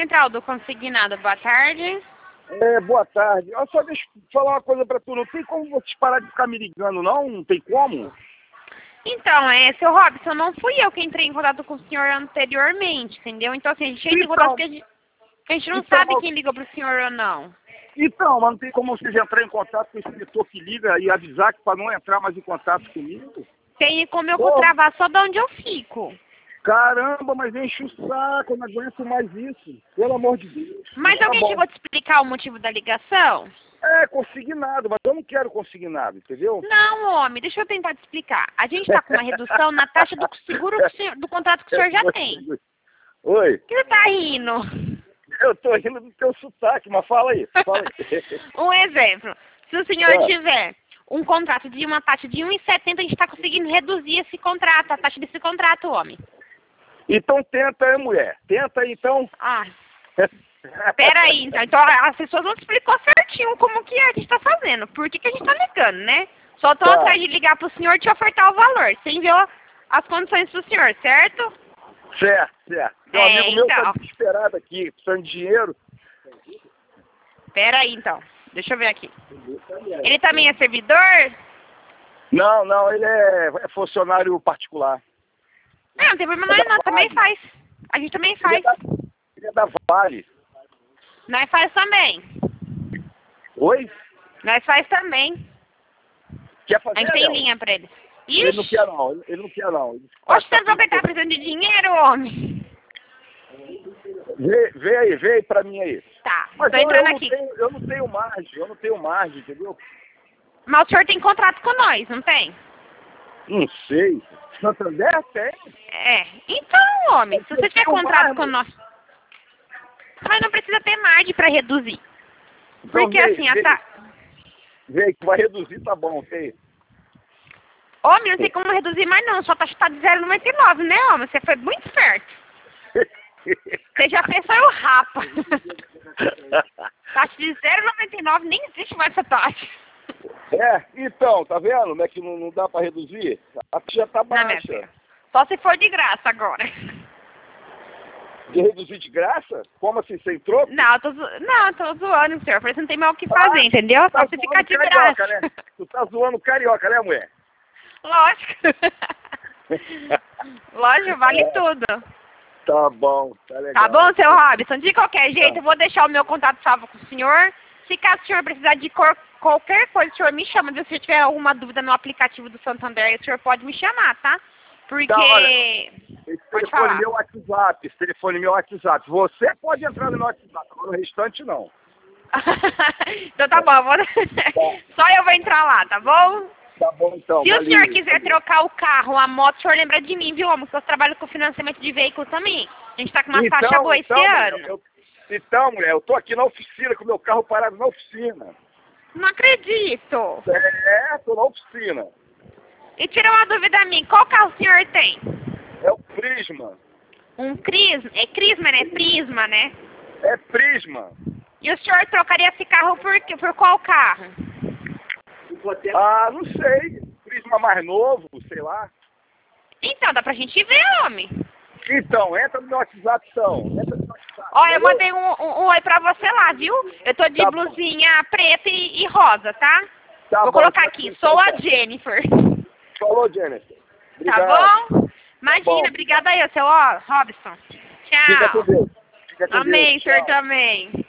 Central do Consignado, boa tarde. Boa tarde. Olha só, deixa eu falar uma coisa pra tu. Não tem como vocês parar de ficar me ligando, não? Não tem como? Então, seu Robson, não fui eu que entrei em contato com o senhor anteriormente, entendeu? Então, assim, a gente entra em contato porque a gente não sabe quem ligou pro senhor ou não. Então, mas não tem como vocês entrar em contato com esse setor que liga e avisar que para não entrar mais em contato comigo? Tem como eu vou travar só de onde eu fico. Caramba, mas enche o saco, eu não aguento mais isso. Pelo amor de Deus. Mas Tá alguém bom. chegou a te explicar o motivo da ligação? Consignado, mas eu não quero consignado, entendeu? Não, homem, deixa eu tentar te explicar. A gente está com uma redução na taxa do seguro do contrato que o senhor já tem. Oi? Por que você tá rindo? Eu tô rindo do teu sotaque, mas fala aí. Um exemplo, se o senhor tiver um contrato de uma taxa de 1,70, a gente está conseguindo reduzir esse contrato, a taxa desse contrato, homem. Então tenta aí, mulher. Tenta aí, então. Peraí, então. Então as pessoas não explicou certinho como que a gente está fazendo. Por que a gente está ligando, né? Só estou atrás de ligar pro senhor e te ofertar o valor. Você enviou as condições pro senhor, certo? Certo. Meu amigo meu então. tá desesperado aqui, precisando de dinheiro. Peraí, então. Deixa eu ver aqui. Ele também é servidor? Não, ele é funcionário particular. Não tem problema não, também faz. A gente também faz. Ele é da Vale. Nós faz também. Oi? Nós faz também. Quer fazer? A gente tem linha pra eles. Ixi. Ele não quer não, ele não quer não. Oxe, você não vai estar precisando de dinheiro, homem? Vê aí pra mim aí. Tá, mas tô entrando aqui. Eu não tenho margem, entendeu? Mas o senhor tem contrato com nós, não tem? Não sei. Santander tem? Então, homem, se você tiver contrato com nós... Mas não precisa ter margem pra reduzir. Porque assim, Vê que vai reduzir, tá bom, ok? Homem, não tem como reduzir mais não, sua taxa tá de 0,99, né, homem? Você foi muito esperto. Você já pensou eu rapa. Taxa de 0,99, nem existe mais essa taxa. Então, tá vendo como é que não dá pra reduzir? A taxa já tá baixa. Só se for de graça agora. De reduzir de graça? Como assim, sem troco? Não, tô zoando, senhor. Porque você não tem mais o que fazer, entendeu? Só se ficar de graça. Né? Tu tá zoando carioca, né, mulher? Lógico. Lógico, vale tudo. Tá bom, tá legal. Tá bom, seu Robson? De qualquer jeito, eu vou deixar o meu contato salvo com o senhor. Se caso o senhor precisar de qualquer coisa, o senhor me chama. Se tiver alguma dúvida no aplicativo do Santander, o senhor pode me chamar, tá? Porque... Tá, olha, esse telefone meu WhatsApp. Você pode entrar no meu WhatsApp, agora o restante não. Então tá bom, só eu vou entrar lá, tá bom? Tá bom, então. Se o senhor quiser trocar o carro, a moto, o senhor lembra de mim, viu, homem? Porque eu trabalho com financiamento de veículo também. A gente tá com uma faixa boa esse ano. Então, mulher, eu tô aqui na oficina, com o meu carro parado na oficina. Não acredito. Tô na oficina. E tira uma dúvida a mim, qual carro o senhor tem? É o Prisma. Um Prisma? É Prisma, né? Prisma, né? É Prisma. E o senhor trocaria esse carro por qual carro? Não sei. Prisma mais novo, sei lá. Então, dá pra gente ver, homem. Então, entra no meu WhatsApp, então. Ó, eu mandei um oi pra você lá, viu? Eu tô de blusinha preta e rosa, tá? Vou colocar aqui, sou a Jennifer. Falou, Jennifer. Obrigado. Tá bom? Imagina, obrigada aí, seu Robson. Tchau. Fica com Deus. Amém, senhor também.